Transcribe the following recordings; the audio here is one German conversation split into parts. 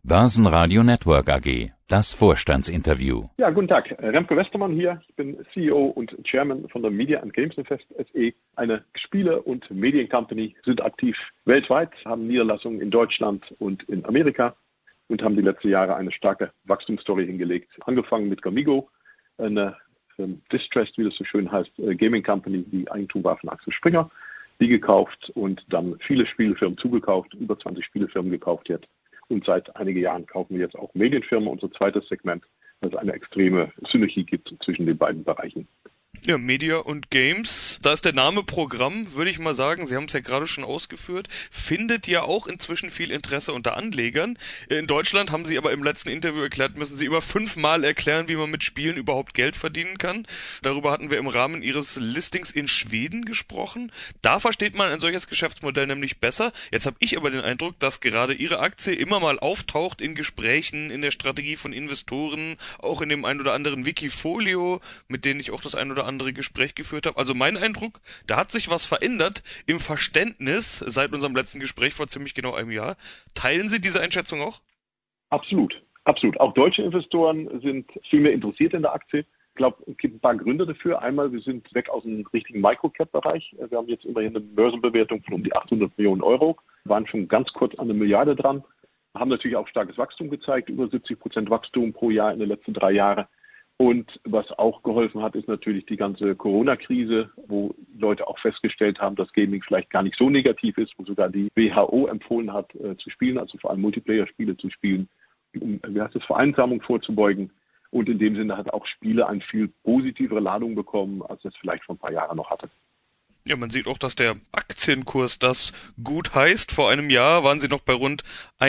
Börsenradio Network AG, das Vorstandsinterview. Ja, guten Tag. Remco Westermann hier. Ich bin CEO und Chairman von der Media and Games Invest SE. Eine Spiele- und Mediencompany, sind aktiv weltweit, haben Niederlassungen in Deutschland und in Amerika und haben die letzten Jahre eine starke Wachstumsstory hingelegt. Angefangen mit Gamigo, eine Distressed, wie das so schön heißt, Gaming Company, die Eigentum war von Axel Springer, die gekauft und dann viele Spielefirmen zugekauft, über 20 Spielefirmen gekauft jetzt. Und seit einigen Jahren kaufen wir jetzt auch Medienfirmen, unser zweites Segment, dass es eine extreme Synergie gibt zwischen den beiden Bereichen. Ja, Media und Games, da ist der Name Programm, würde ich mal sagen, Sie haben es ja gerade schon ausgeführt, findet ja auch inzwischen viel Interesse unter Anlegern. In Deutschland haben Sie aber im letzten Interview erklärt, müssen Sie über 5-mal erklären, wie man mit Spielen überhaupt Geld verdienen kann. Darüber hatten wir im Rahmen Ihres Listings in Schweden gesprochen. Da versteht man ein solches Geschäftsmodell nämlich besser. Jetzt habe ich aber den Eindruck, dass gerade Ihre Aktie immer mal auftaucht in Gesprächen, in der Strategie von Investoren, auch in dem ein oder anderen Wikifolio, mit denen ich auch das ein oder andere Gespräch geführt habe. Also mein Eindruck, da hat sich was verändert im Verständnis seit unserem letzten Gespräch vor ziemlich genau einem Jahr. Teilen Sie diese Einschätzung auch? Absolut, absolut. Auch deutsche Investoren sind viel mehr interessiert in der Aktie. Ich glaube, es gibt ein paar Gründe dafür. Einmal, wir sind weg aus dem richtigen Microcap-Bereich. Wir haben jetzt immerhin eine Börsenbewertung von um die 800 Millionen Euro, waren schon ganz kurz an 1 Milliarde dran, haben natürlich auch starkes Wachstum gezeigt, über 70% Wachstum pro Jahr in den letzten 3 Jahren. Und was auch geholfen hat, ist natürlich die ganze Corona-Krise, wo Leute auch festgestellt haben, dass Gaming vielleicht gar nicht so negativ ist, wo sogar die WHO empfohlen hat, zu spielen, also vor allem Multiplayer-Spiele zu spielen, um Vereinsamung vorzubeugen. Und in dem Sinne hat auch Spiele eine viel positivere Ladung bekommen, als es vielleicht vor ein paar Jahren noch hatte. Ja, man sieht auch, dass der Aktienkurs das gut heißt. Vor einem Jahr waren sie noch bei rund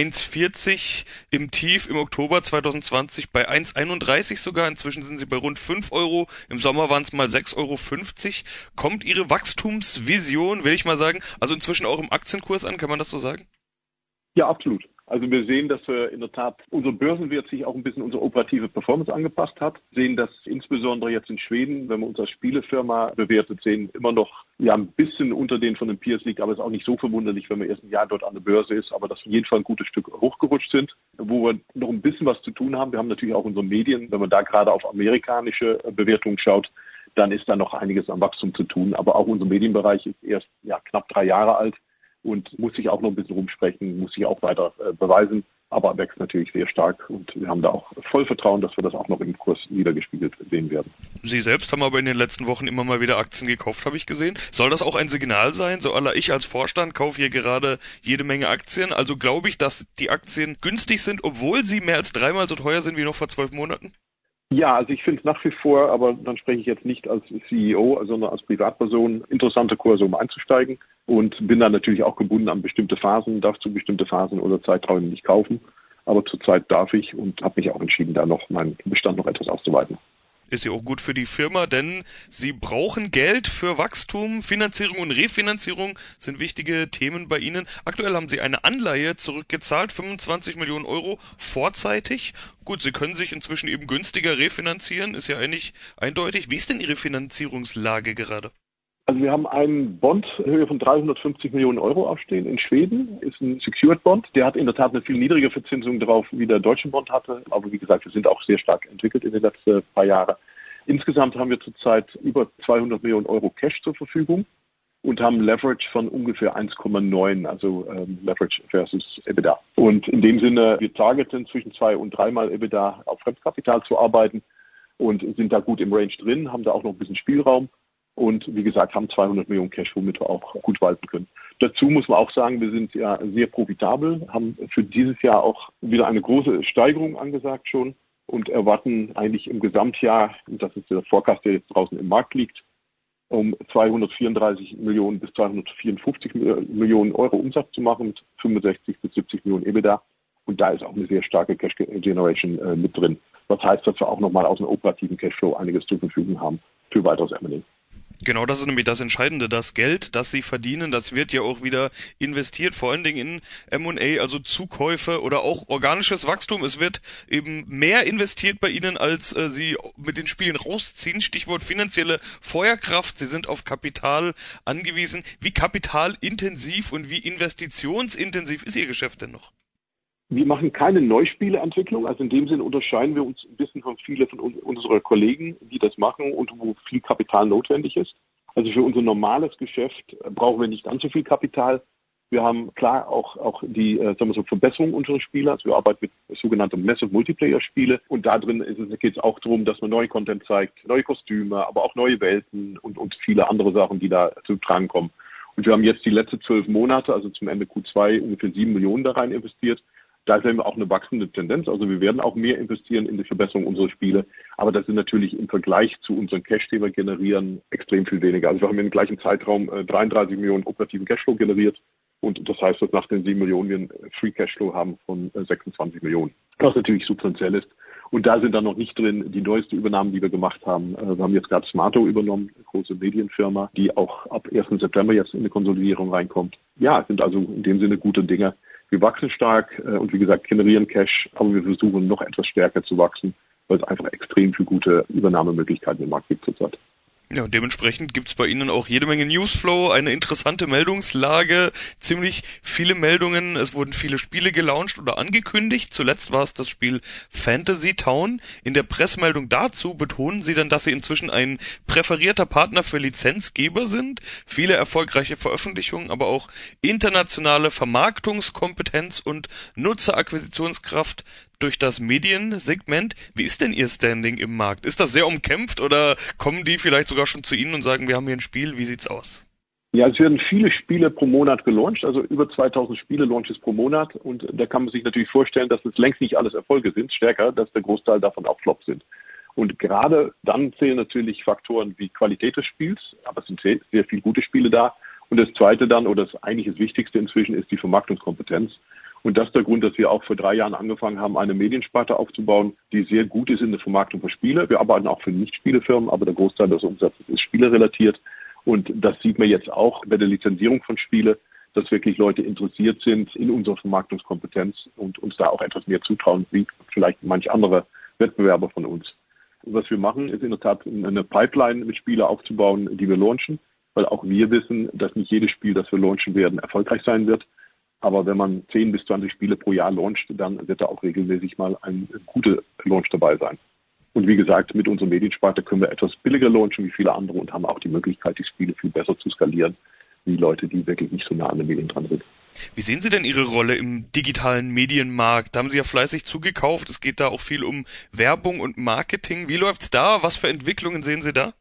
1,40, im Tief im Oktober 2020 bei 1,31 sogar. Inzwischen sind sie bei rund 5 Euro. Im Sommer waren es mal 6,50 Euro. Kommt Ihre Wachstumsvision, will ich mal sagen, also inzwischen auch im Aktienkurs an, kann man das so sagen? Ja, absolut. Also wir sehen, dass in der Tat unser Börsenwert sich auch ein bisschen unsere operative Performance angepasst hat. Sehen, dass insbesondere jetzt in Schweden, wenn wir uns als Spielefirma bewertet sehen, immer noch ein bisschen unter den von den Peers liegt, aber es ist auch nicht so verwunderlich, wenn man erst ein Jahr dort an der Börse ist, aber dass wir auf jeden Fall ein gutes Stück hochgerutscht sind, wo wir noch ein bisschen was zu tun haben. Wir haben natürlich auch unsere Medien, wenn man da gerade auf amerikanische Bewertungen schaut, dann ist da noch einiges an Wachstum zu tun. Aber auch unser Medienbereich ist erst knapp 3 Jahre alt und muss sich auch noch ein bisschen rumsprechen, muss sich auch weiter beweisen, aber wächst natürlich sehr stark und wir haben da auch voll Vertrauen, dass wir das auch noch im Kurs niedergespiegelt sehen werden. Sie selbst haben aber in den letzten Wochen immer mal wieder Aktien gekauft, habe ich gesehen. Soll das auch ein Signal sein? So ich als Vorstand kaufe hier gerade jede Menge Aktien, also glaube ich, dass die Aktien günstig sind, obwohl sie mehr als 3-mal so teuer sind wie noch vor 12 Monaten? Ja, also ich finde es nach wie vor, aber dann spreche ich jetzt nicht als CEO, sondern als Privatperson, interessante Kurse, um einzusteigen und bin dann natürlich auch gebunden an bestimmte Phasen, darf zu bestimmte Phasen oder Zeiträumen nicht kaufen, aber zurzeit darf ich und habe mich auch entschieden, da noch meinen Bestand noch etwas auszuweiten. Ist ja auch gut für die Firma, denn sie brauchen Geld für Wachstum. Finanzierung und Refinanzierung sind wichtige Themen bei Ihnen. Aktuell haben Sie eine Anleihe zurückgezahlt, 25 Millionen Euro, vorzeitig. Gut, Sie können sich inzwischen eben günstiger refinanzieren, ist ja eigentlich eindeutig. Wie ist denn Ihre Finanzierungslage gerade? Also wir haben einen Bond in Höhe von 350 Millionen Euro aufstehen in Schweden, ist ein Secured Bond. Der hat in der Tat eine viel niedrigere Verzinsung drauf, wie der deutsche Bond hatte. Aber wie gesagt, wir sind auch sehr stark entwickelt in den letzten paar Jahren. Insgesamt haben wir zurzeit über 200 Millionen Euro Cash zur Verfügung und haben Leverage von ungefähr 1,9, also Leverage versus EBITDA. Und in dem Sinne, wir targeten zwischen 2- und 3-mal EBITDA auf Fremdkapital zu arbeiten und sind da gut im Range drin, haben da auch noch ein bisschen Spielraum. Und wie gesagt, haben 200 Millionen Cash, womit wir auch gut walten können. Dazu muss man auch sagen, wir sind ja sehr profitabel, haben für dieses Jahr auch wieder eine große Steigerung angesagt schon und erwarten eigentlich im Gesamtjahr, und das ist der Forecast, der jetzt draußen im Markt liegt, um 234 Millionen bis 254 Millionen Euro Umsatz zu machen mit 65 bis 70 Millionen EBITDA. Und da ist auch eine sehr starke Cash Generation mit drin. Das heißt, dass wir auch nochmal aus dem operativen Cashflow einiges zur Verfügung haben für weiteres M&A. Genau, das ist nämlich das Entscheidende. Das Geld, das Sie verdienen, das wird ja auch wieder investiert, vor allen Dingen in M&A, also Zukäufe oder auch organisches Wachstum. Es wird eben mehr investiert bei Ihnen, als Sie mit den Spielen rausziehen. Stichwort finanzielle Feuerkraft. Sie sind auf Kapital angewiesen. Wie kapitalintensiv und wie investitionsintensiv ist Ihr Geschäft denn noch? Wir machen keine Neuspieleentwicklung, also in dem Sinne unterscheiden wir uns ein bisschen von vielen von unserer Kollegen, die das machen und wo viel Kapital notwendig ist. Also für unser normales Geschäft brauchen wir nicht ganz so viel Kapital. Wir haben klar auch die sagen wir so, Verbesserung unserer Spiele. Also wir arbeiten mit sogenannten Massive Multiplayer-Spiele und da drin geht es auch darum, dass man neue Content zeigt, neue Kostüme, aber auch neue Welten und viele andere Sachen, die da zu tragen kommen. Und wir haben jetzt die letzten 12 Monate, also zum Ende Q2, ungefähr 7 Millionen da rein investiert. Da sehen wir auch eine wachsende Tendenz. Also wir werden auch mehr investieren in die Verbesserung unserer Spiele. Aber das sind natürlich im Vergleich zu unseren Cash, den wir generieren, extrem viel weniger. Also wir haben im gleichen Zeitraum 33 Millionen operativen Cashflow generiert. Und das heißt, dass nach den 7 Millionen wir einen Free Cashflow haben von 26 Millionen. Was natürlich substanziell ist. Und da sind dann noch nicht drin die neueste Übernahmen, die wir gemacht haben. Wir haben jetzt gerade Smarto übernommen, eine große Medienfirma, die auch ab 1. September jetzt in eine Konsolidierung reinkommt. Ja, sind also in dem Sinne gute Dinge. Wir wachsen stark und wie gesagt generieren Cash, aber wir versuchen noch etwas stärker zu wachsen, weil es einfach extrem viele gute Übernahmemöglichkeiten im Markt gibt zurzeit. Ja, und dementsprechend gibt's bei Ihnen auch jede Menge Newsflow, eine interessante Meldungslage, ziemlich viele Meldungen. Es wurden viele Spiele gelauncht oder angekündigt. Zuletzt war es das Spiel Fantasy Town. In der Pressemeldung dazu betonen Sie dann, dass Sie inzwischen ein präferierter Partner für Lizenzgeber sind. Viele erfolgreiche Veröffentlichungen, aber auch internationale Vermarktungskompetenz und Nutzerakquisitionskraft durch das Mediensegment. Wie ist denn Ihr Standing im Markt? Ist das sehr umkämpft oder kommen die vielleicht sogar schon zu Ihnen und sagen, wir haben hier ein Spiel, wie sieht's aus? Ja, es werden viele Spiele pro Monat gelauncht, also über 2000 Spiele-Launches pro Monat und da kann man sich natürlich vorstellen, dass es längst nicht alles Erfolge sind, stärker, dass der Großteil davon auch Flops sind. Und gerade dann zählen natürlich Faktoren wie Qualität des Spiels, aber es sind sehr, sehr viele gute Spiele da. Und das Zweite dann, oder das eigentlich das Wichtigste inzwischen, ist die Vermarktungskompetenz. Und das ist der Grund, dass wir auch vor 3 Jahren angefangen haben, eine Mediensparte aufzubauen, die sehr gut ist in der Vermarktung für Spiele. Wir arbeiten auch für Nicht-Spielefirmen, aber der Großteil des Umsatzes ist spielerelatiert. Und das sieht man jetzt auch bei der Lizenzierung von Spiele, dass wirklich Leute interessiert sind in unserer Vermarktungskompetenz und uns da auch etwas mehr zutrauen, wie vielleicht manch andere Wettbewerber von uns. Was wir machen, ist in der Tat eine Pipeline mit Spielen aufzubauen, die wir launchen, weil auch wir wissen, dass nicht jedes Spiel, das wir launchen werden, erfolgreich sein wird. Aber wenn man 10 bis 20 Spiele pro Jahr launcht, dann wird da auch regelmäßig mal ein guter Launch dabei sein. Und wie gesagt, mit unserer Mediensparte können wir etwas billiger launchen wie viele andere und haben auch die Möglichkeit, die Spiele viel besser zu skalieren, wie Leute, die wirklich nicht so nah an den Medien dran sind. Wie sehen Sie denn Ihre Rolle im digitalen Medienmarkt? Da haben Sie ja fleißig zugekauft. Es geht da auch viel um Werbung und Marketing. Wie läuft's da? Was für Entwicklungen sehen Sie da?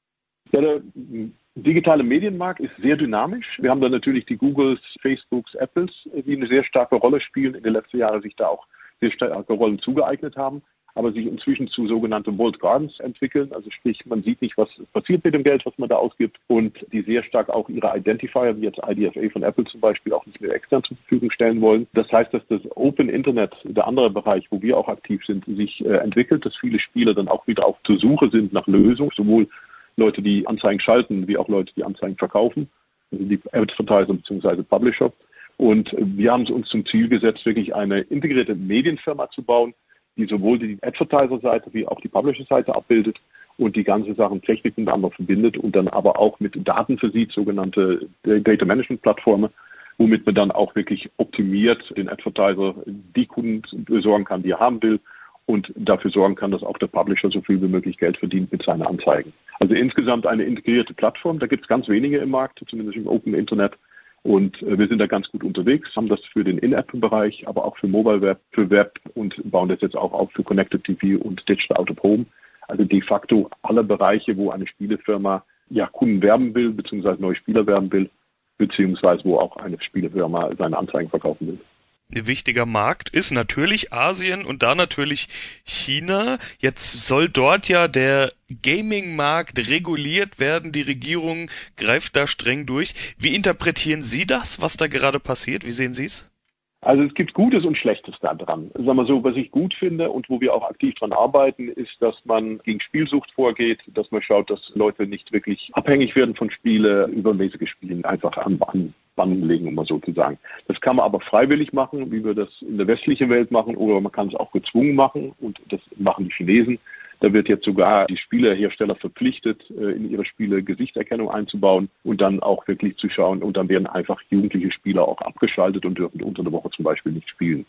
Ja, der digitale Medienmarkt ist sehr dynamisch. Wir haben da natürlich die Googles, Facebooks, Apples, die eine sehr starke Rolle spielen, in den letzten Jahren sich da auch sehr starke Rollen zugeeignet haben, aber sich inzwischen zu sogenannten Walled Gardens entwickeln. Also sprich, man sieht nicht, was passiert mit dem Geld, was man da ausgibt und die sehr stark auch ihre Identifier, wie jetzt IDFA von Apple zum Beispiel, auch nicht mehr extern zur Verfügung stellen wollen. Das heißt, dass das Open Internet, der andere Bereich, wo wir auch aktiv sind, sich entwickelt, dass viele Spieler dann auch wieder auf zur Suche sind nach Lösungen, sowohl Leute, die Anzeigen schalten, wie auch Leute, die Anzeigen verkaufen, also die Advertiser bzw. Publisher. Und wir haben es uns zum Ziel gesetzt, wirklich eine integrierte Medienfirma zu bauen, die sowohl die Advertiser-Seite wie auch die Publisher-Seite abbildet und die ganze Sachen Technik miteinander verbindet und dann aber auch mit Daten versieht, sogenannte Data-Management-Plattformen, womit man dann auch wirklich optimiert den Advertiser die Kunden besorgen kann, die er haben will und dafür sorgen kann, dass auch der Publisher so viel wie möglich Geld verdient mit seinen Anzeigen. Also insgesamt eine integrierte Plattform, da gibt es ganz wenige im Markt, zumindest im Open Internet. Und wir sind da ganz gut unterwegs, haben das für den In-App-Bereich, aber auch für Mobile Web, für Web und bauen das jetzt auch auf für Connected TV und Digital Out of Home. Also de facto alle Bereiche, wo eine Spielefirma Kunden werben will, beziehungsweise neue Spieler werben will, beziehungsweise wo auch eine Spielefirma seine Anzeigen verkaufen will. Ein wichtiger Markt ist natürlich Asien und da natürlich China. Jetzt soll dort ja der Gaming-Markt reguliert werden. Die Regierung greift da streng durch. Wie interpretieren Sie das, was da gerade passiert? Wie sehen Sie es? Also es gibt Gutes und Schlechtes da dran. Sagen wir so, was ich gut finde und wo wir auch aktiv dran arbeiten, ist, dass man gegen Spielsucht vorgeht, dass man schaut, dass Leute nicht wirklich abhängig werden von Spielen, übermäßige Spielen einfach an Banden legen, um mal so zu sagen. Das kann man aber freiwillig machen, wie wir das in der westlichen Welt machen, oder man kann es auch gezwungen machen und das machen die Chinesen. Da wird jetzt sogar die Spielehersteller verpflichtet, in ihre Spiele Gesichtserkennung einzubauen und dann auch wirklich zu schauen. Und dann werden einfach jugendliche Spieler auch abgeschaltet und dürfen unter der Woche zum Beispiel nicht spielen.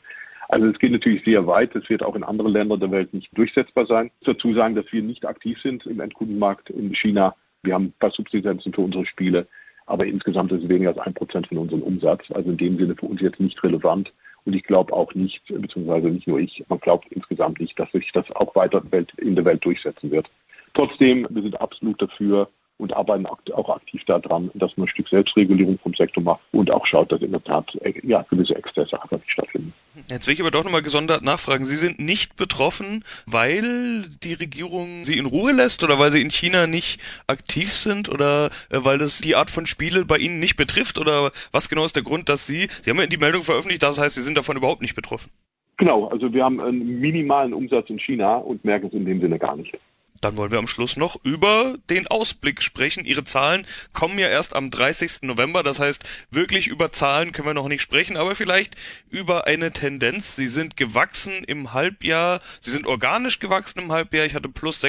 Also es geht natürlich sehr weit. Es wird auch in anderen Ländern der Welt nicht durchsetzbar sein. Ich muss dazu sagen, dass wir nicht aktiv sind im Endkundenmarkt in China. Wir haben ein paar Subsistenzen für unsere Spiele, aber insgesamt ist es weniger als 1% von unserem Umsatz. Also in dem Sinne für uns jetzt nicht relevant. Und ich glaube auch nicht, beziehungsweise nicht nur ich, man glaubt insgesamt nicht, dass sich das auch weiter in der Welt durchsetzen wird. Trotzdem, wir sind absolut dafür und arbeiten auch aktiv daran, dass man ein Stück Selbstregulierung vom Sektor macht und auch schaut, dass in der Tat gewisse Exzesse einfach nicht stattfinden. Jetzt will ich aber doch nochmal gesondert nachfragen. Sie sind nicht betroffen, weil die Regierung Sie in Ruhe lässt oder weil Sie in China nicht aktiv sind oder weil das die Art von Spiele bei Ihnen nicht betrifft oder was genau ist der Grund, dass Sie haben ja die Meldung veröffentlicht, das heißt, Sie sind davon überhaupt nicht betroffen? Genau, also wir haben einen minimalen Umsatz in China und merken es in dem Sinne gar nicht. Dann wollen wir am Schluss noch über den Ausblick sprechen. Ihre Zahlen kommen ja erst am 30. November. Das heißt, wirklich über Zahlen können wir noch nicht sprechen, aber vielleicht über eine Tendenz. Sie sind gewachsen im Halbjahr. Sie sind organisch gewachsen im Halbjahr. Ich hatte plus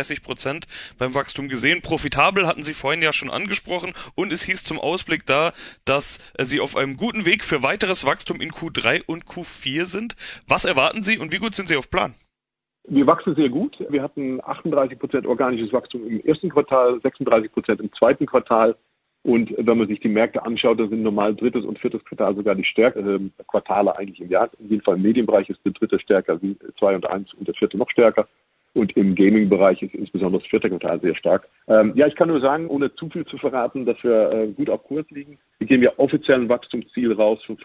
36% beim Wachstum gesehen. Profitabel hatten Sie vorhin ja schon angesprochen. Und es hieß zum Ausblick da, dass Sie auf einem guten Weg für weiteres Wachstum in Q3 und Q4 sind. Was erwarten Sie und wie gut sind Sie auf Plan? Wir wachsen sehr gut. Wir hatten 38% organisches Wachstum im ersten Quartal, 36% im zweiten Quartal. Und wenn man sich die Märkte anschaut, dann sind normal drittes und viertes Quartal sogar die stärkeren Quartale eigentlich im Jahr. In jedem Fall im Medienbereich ist der dritte stärker, 2 und 1 und der vierte noch stärker. Und im Gaming-Bereich ist insbesondere das vierte Quartal sehr stark. Ich kann nur sagen, ohne zu viel zu verraten, dass wir gut auf Kurs liegen. Wir geben ja offiziell ein Wachstumsziel raus von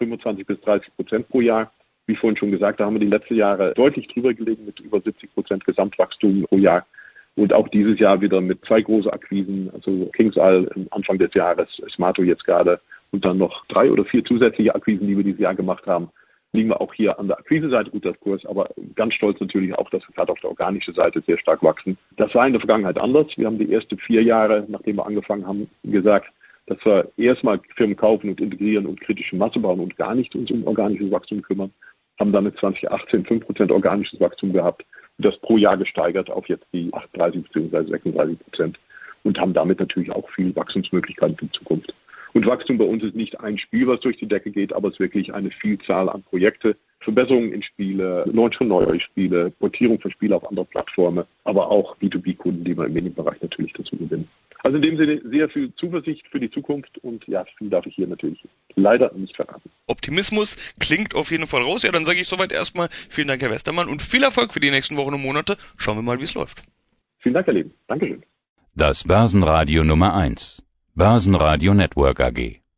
25-30% pro Jahr. Wie vorhin schon gesagt, da haben wir die letzten Jahre deutlich drüber gelegen mit über 70% Gesamtwachstum pro Jahr. Und auch dieses Jahr wieder mit 2 große Akquisen, also KingsIsle Anfang des Jahres, Smarto jetzt gerade und dann noch 3 oder 4 zusätzliche Akquisen, die wir dieses Jahr gemacht haben, liegen wir auch hier an der Akquise-Seite gut auf Kurs, aber ganz stolz natürlich auch, dass wir gerade auf der organischen Seite sehr stark wachsen. Das war in der Vergangenheit anders. Wir haben die ersten 4 Jahre, nachdem wir angefangen haben, gesagt, dass wir erstmal Firmen kaufen und integrieren und kritische Masse bauen und gar nicht uns um organisches Wachstum kümmern. Haben damit 2018 5% organisches Wachstum gehabt und das pro Jahr gesteigert auf jetzt die 38 bzw. 36% und haben damit natürlich auch viel Wachstumsmöglichkeiten für die Zukunft. Und Wachstum bei uns ist nicht ein Spiel, was durch die Decke geht, aber es ist wirklich eine Vielzahl an Projekte, Verbesserungen in Spiele, Launch von neuen Spiele, Portierung von Spielen auf andere Plattformen, aber auch B2B-Kunden, die wir im Medienbereich natürlich dazu gewinnen. Also in dem Sinne sehr viel Zuversicht für die Zukunft und ja, viel darf ich hier natürlich leider nicht verraten. Optimismus klingt auf jeden Fall raus. Ja, dann sage ich soweit erstmal vielen Dank, Herr Westermann, und viel Erfolg für die nächsten Wochen und Monate. Schauen wir mal, wie es läuft. Vielen Dank, Herr Leben. Dankeschön. Das Börsenradio Nummer 1. Börsenradio Network AG.